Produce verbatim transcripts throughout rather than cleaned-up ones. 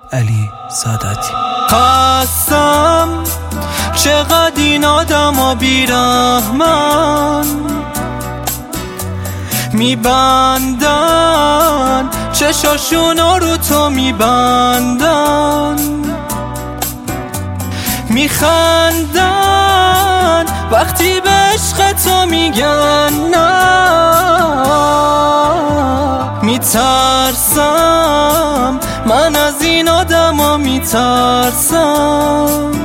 علی ساداتی. خستم چقدر این آدم ها بیرحمن، میبندن چشاشونو رو تو میبندن، میخندن وقتی به عشق تو میگن نه. میترسم من از این آدم ها میترسم،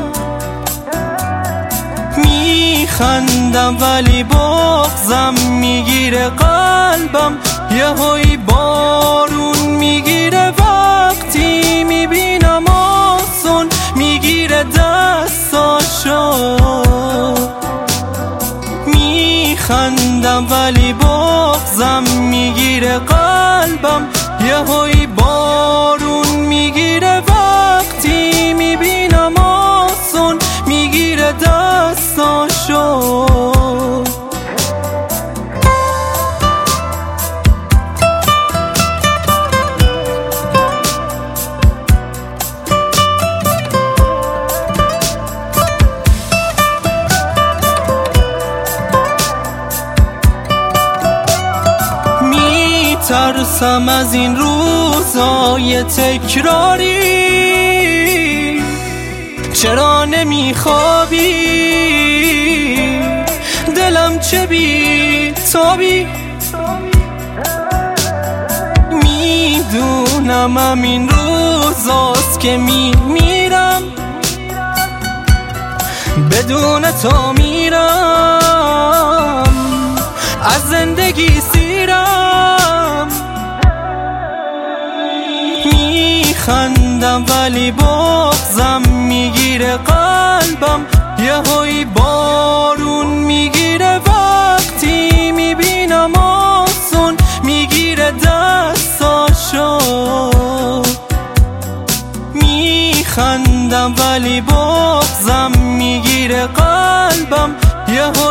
میخندم ولی بغضم میگیره قلبم، یهویی بارون میگیره وقتی میبینم آسون میگیره دستاشو. میخندم ولی بغضم میگیره قلبم، یهویی بارون میگیره وقتی میبینم آسون میگیره دستاشو. ترسم از این روزای تکراری، چرا نمیخوابی دلم چه بی تابی. میدونم همین روزاست که میمیرم، بدون تو میرم از زندگی سیرم. میخندم ولی بغضم میگیره قلبم، یهویی بارون میگیره وقتی میبینم آسون میگیره دستاشو. میخندم ولی بغضم میگیره قلبم، یهویی